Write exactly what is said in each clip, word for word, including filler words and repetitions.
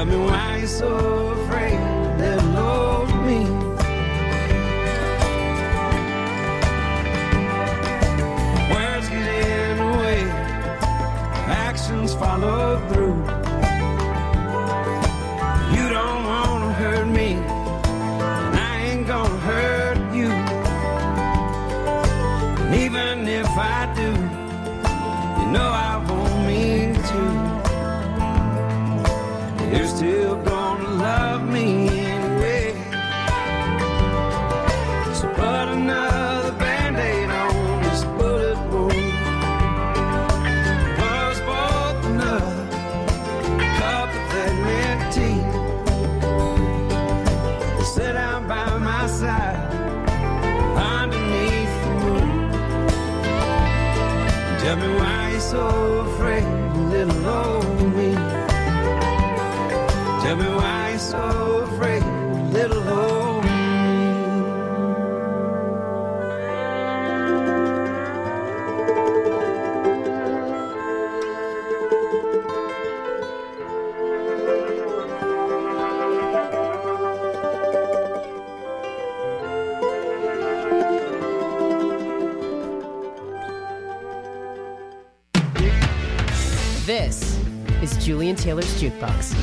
Tell me why you're so afraid to let alone me. Words get in the way, actions follow through. You don't wanna hurt me, and I ain't gonna hurt you. And even if I do, you know I won't mean to. You're still gonna love me anyway. So put another Band-Aid on this bullet wound. Was both another cup of that mint tea. Sit down by my side underneath the moon. Tell me why you're so afraid to let alone me. Tell me why you're so afraid, little old me. This is Julian Taylor's Jukebox.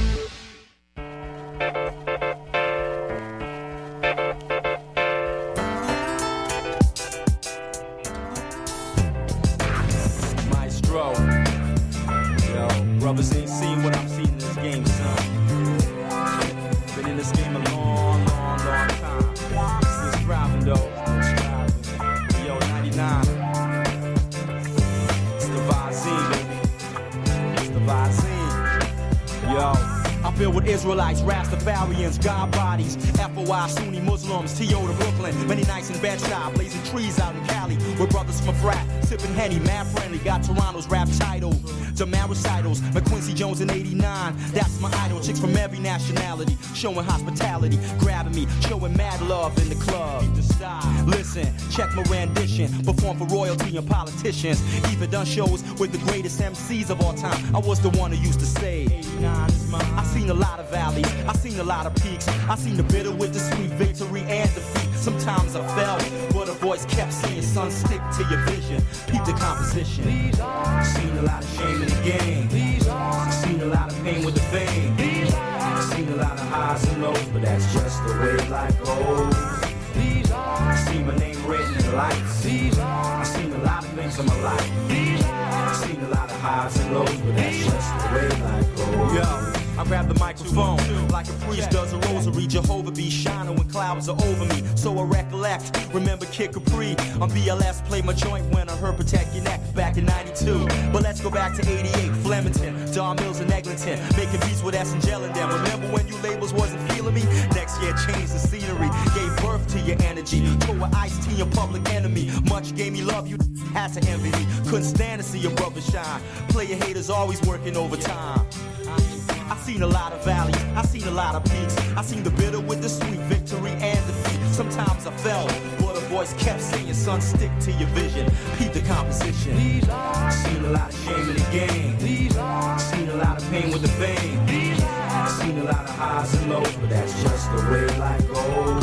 Brothers ain't seen what I'm seeing in this game, son. Been in this game a long, long, long time. Still striving, though. Yo, ninety-nine. It's the Vazine, baby. It's the Vazine. Yo. I feel with Israelites, Rastafarians, God bodies, F O I, Sunni Muslims, T O to Brooklyn. Many nights in Bed-Stuy, blazing trees out in Cali. With brothers from a frat, sipping Henny, mad friendly. Got Toronto's rap title. Demand recitals, McQuincy Jones in eighty-nine. That's my idol. Chicks from every nationality, showing hospitality, grabbing me, showing mad love in the club. Listen, check my rendition, perform for royalty and politicians. Even done shows with the greatest M Cs of all time. I was the one who used to say, I seen a lot of valleys, I seen a lot of peaks. I seen the bitter with the sweet, victory and defeat. Sometimes I fell, but a voice kept saying, son, stick to your vision. Keep the composition. Seen a lot of shame in the game. Seen a lot of pain with the fame. Seen a lot of highs and lows, but that's just the way life goes. Seen my name written in the lights. I seen a lot of things in my life. I seen a lot of highs and lows, but that's just the way life goes. Yo. I grab the microphone like a priest does a rosary. Jehovah be shining when clouds are over me. So I recollect, remember Kid Capri on B L S. Played my joint when I heard Protect Your Neck back in ninety-two. But let's go back to eighty-eight, Flemington, Don Mills and Eglinton, making beats with S and Gel and them. Remember when you labels wasn't feeling me? Next year changed the scenery, gave birth to your energy. Told with Ice-T, your public enemy. Much gave me love, you had to envy me. Couldn't stand to see your brother shine. Player haters always working overtime. I seen a lot of valleys, I seen a lot of peaks. I seen the bitter with the sweet, victory and defeat. Sometimes I fell, but a voice kept saying, son, stick to your vision. Keep the composition. Seen a lot of shame in the game. Seen a lot of pain with the fame. Seen a lot of highs and lows, but that's just the way life goes.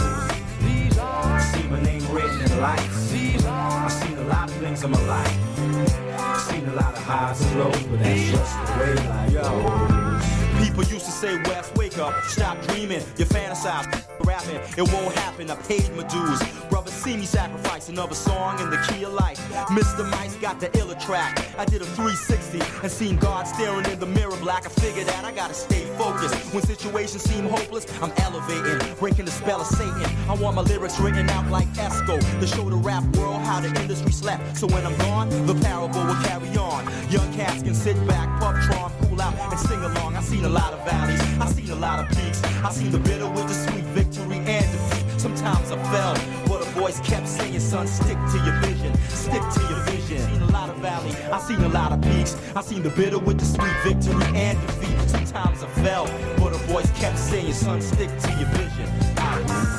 Seen my name written in lights. I seen a lot of things in my life. Seen a lot of highs and lows, but that's just the way life goes. People used to say, Wes, wake up, stop dreaming. You fantasize, rapping, it won't happen. I paid my dues. Brother, see me sacrifice another song in the key of life. Mister Mice got the iller track. I did a three sixty and seen God staring in the mirror black. I figured that I gotta stay focused. When situations seem hopeless, I'm elevating, breaking the spell of Satan. I want my lyrics written out like Esco to show the rap world how the industry slept. So when I'm gone, the parable will carry on. Young cats can sit back, puff, tron, cool out, and sing along. I seen a lot of valleys, I seen a lot of peaks. I seen the bitter with the sweet, victory and defeat. Sometimes I fell, but a voice kept saying, son, stick to your vision, stick to your vision. Seen a lot of valleys, I seen a lot of peaks. I seen the bitter with the sweet, victory and defeat. Sometimes I fell, but a voice kept saying, son, stick to your vision. I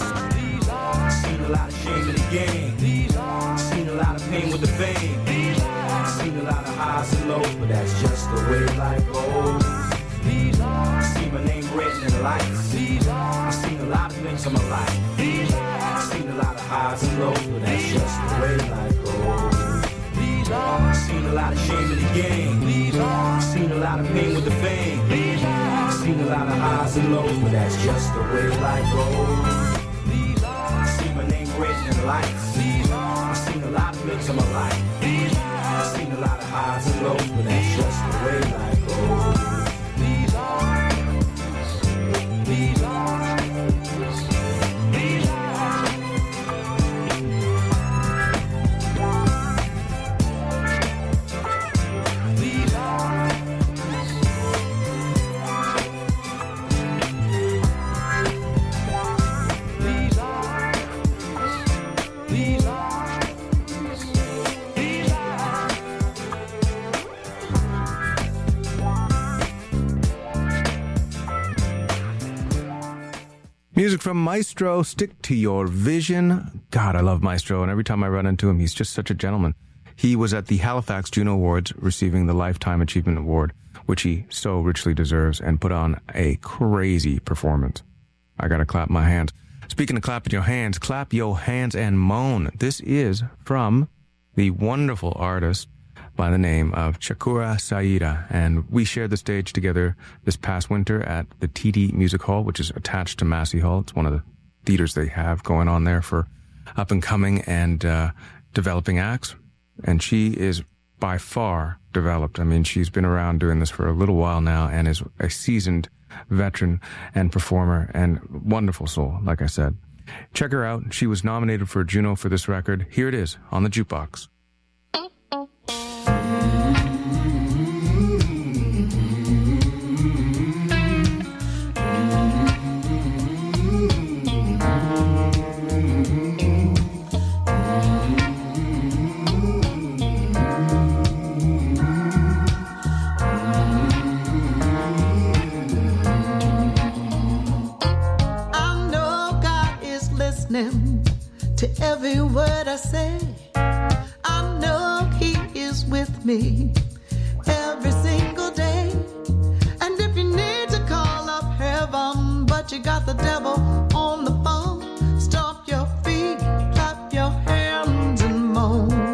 seen a lot of shame in the game. Seen a lot of pain with the fame. Seen a lot of highs and lows, but that's just the way life goes. See my name written life. I've seen a lot of things in my life. I've seen a lot of highs and lows, but that's just the way life goes. I've seen a lot of shame in the game. I've seen a lot of pain with the fame. I've seen a lot of highs and lows, but that's just the way life goes. I've seen my name written in life. I've seen a lot of things in my life. I've seen a lot of highs and lows, but that's just the way life goes. Music from Maestro, Stick to Your Vision. God, I love Maestro, and every time I run into him, he's just such a gentleman. He was at the Halifax Juno Awards receiving the Lifetime Achievement Award, which he so richly deserves, and put on a crazy performance. I gotta clap my hands. Speaking of clapping your hands, clap your hands and moan. This is from the wonderful artist by the name of Chakura Saida, and we shared the stage together this past winter at the T D Music Hall, which is attached to Massey Hall. It's one of the theaters they have going on there for up-and-coming and uh, developing acts, and she is by far developed. I mean, she's been around doing this for a little while now and is a seasoned veteran and performer and wonderful soul, like I said. Check her out. She was nominated for a Juno for this record. Here it is on the Jukebox. To every word I say, I know he is with me every single day. And if you need to call up heaven, but you got the devil on the phone, stomp your feet, clap your hands and moan.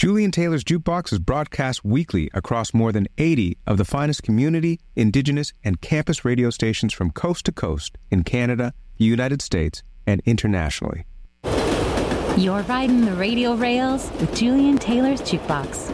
Julian Taylor's Jukebox is broadcast weekly across more than eighty of the finest community, indigenous, and campus radio stations from coast to coast in Canada, the United States, and internationally. You're riding the radio rails with Julian Taylor's Jukebox.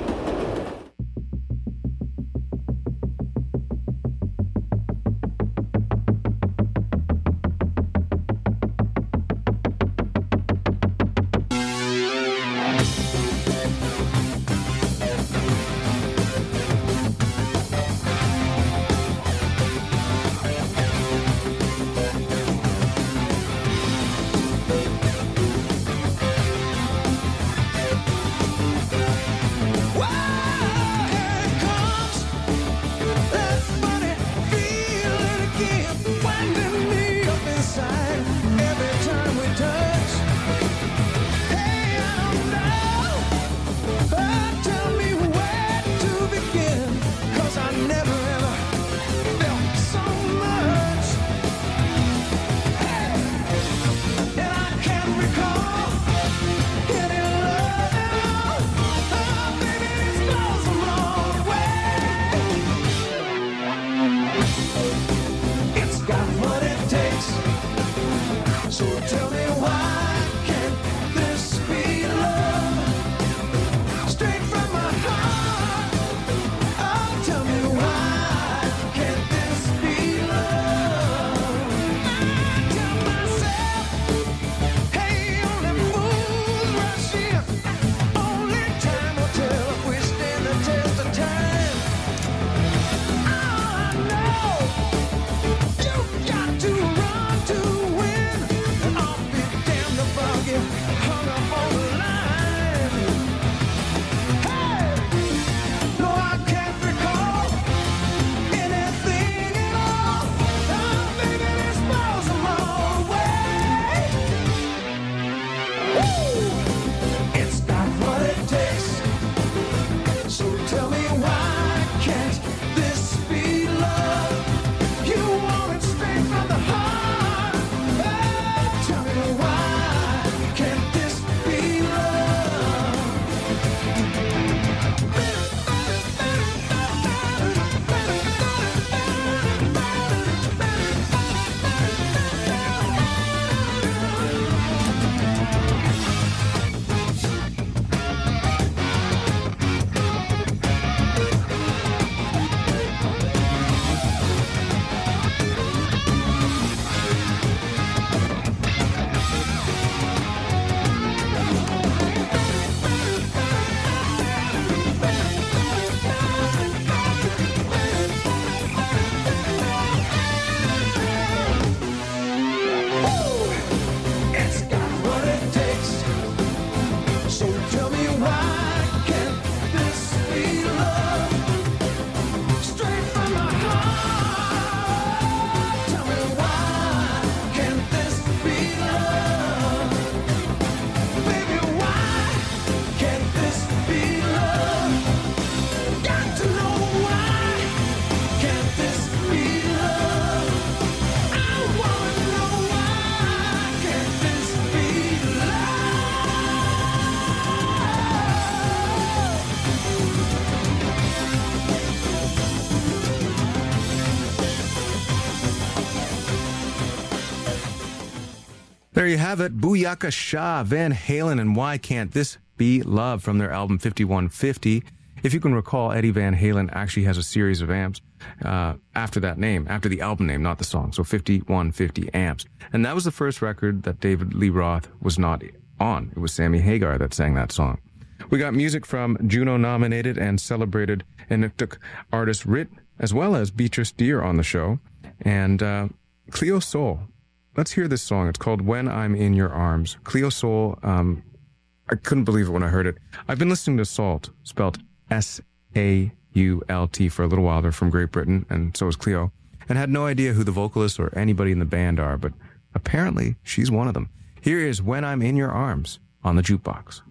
There you have it, Booyaka Shah, Van Halen, and Why Can't This Be Love from their album fifty-one fifty. If you can recall, Eddie Van Halen actually has a series of amps uh, after that name, after the album name, not the song. So fifty-one fifty amps. And that was the first record that David Lee Roth was not on. It was Sammy Hagar that sang that song. We got music from Juno-nominated and celebrated Inuktitut artist Rit, as well as Beatrice Deer on the show, and uh, Cleo Sol. Let's hear this song. It's called When I'm in Your Arms. Cleo Sol, um, I couldn't believe it when I heard it. I've been listening to Salt, spelled S A U L T, for a little while. They're from Great Britain, and so is Cleo, and had no idea who the vocalists or anybody in the band are, but apparently she's one of them. Here is When I'm in Your Arms on the Jukebox.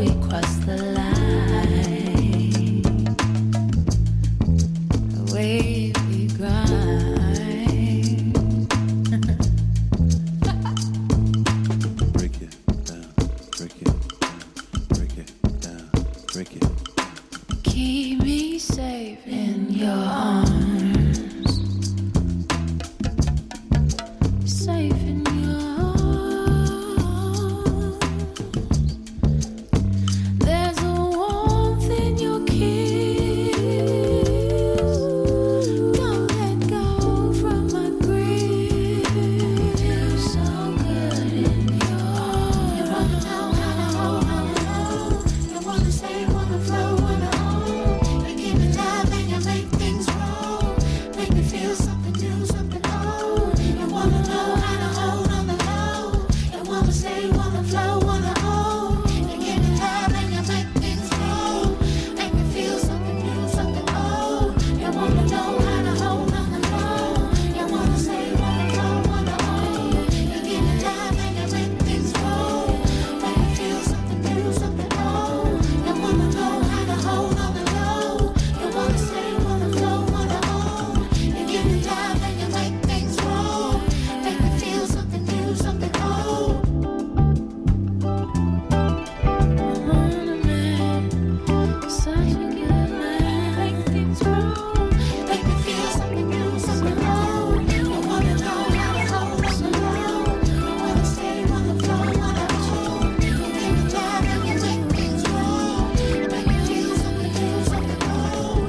we cross the line, the way we grind. Break it down, break it down, break it down, break it down. Keep me safe in your arms. Safe in your arms. There's a warmth in your kiss. Don't let go from my grip. Feels so good in your arms. You wanna know how to hold on the low. You wanna stay, wanna flow, wanna own. You give me love and you make things roll. Make me feel something new, something old. You wanna know how to hold on the low. You wanna stay, wanna flow, wanna own. You give me love and you make things roll. Make me feel something new, something old. You wanna know how to hold on the low. You wanna stay, wanna flow, wanna own. You give me love and you make things roll. Make me feel something new, something old. You wanna know how to hold on the low. You wanna stay, wanna flow, wanna own. You give me love and you make things roll. Make me feel something new, something old. Such a good man. Make things roll. Make me feel something new, something old. You wanna know how to hold on the low. You wanna stay, wanna flow, wanna own. You give me love and you make things roll. Make me feel something new, something old.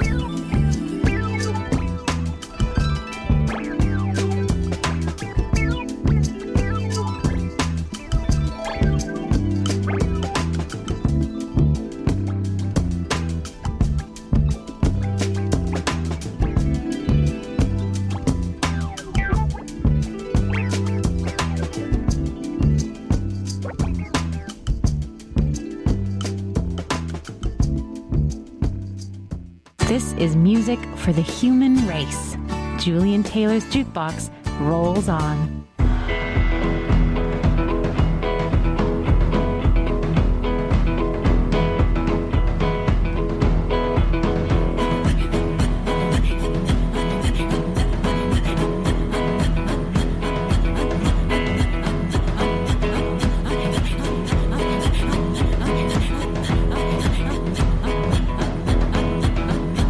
This is music for the human race. Julian Taylor's Jukebox rolls on.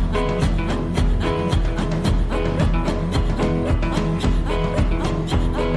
Thank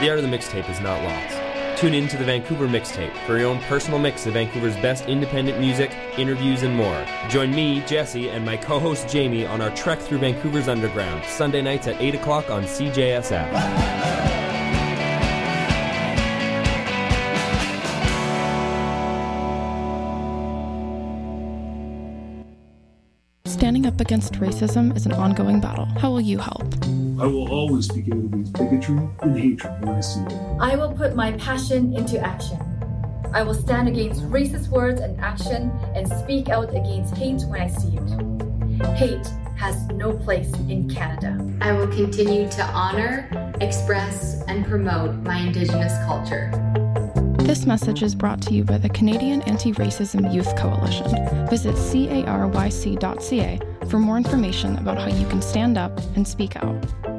the art of the mixtape is not lost. Tune in to the Vancouver Mixtape for your own personal mix of Vancouver's best independent music, interviews, and more. Join me, Jesse, and my co-host Jamie on our trek through Vancouver's underground, Sunday nights at eight o'clock on C J S F. Standing up against racism is an ongoing battle. How will you help? I will always speak out against bigotry and hatred when I see it. I will put my passion into action. I will stand against racist words and action and speak out against hate when I see it. Hate has no place in Canada. I will continue to honor, express, and promote my Indigenous culture. This message is brought to you by the Canadian Anti-Racism Youth Coalition. Visit caryc dot c a for more information about how you can stand up and speak out.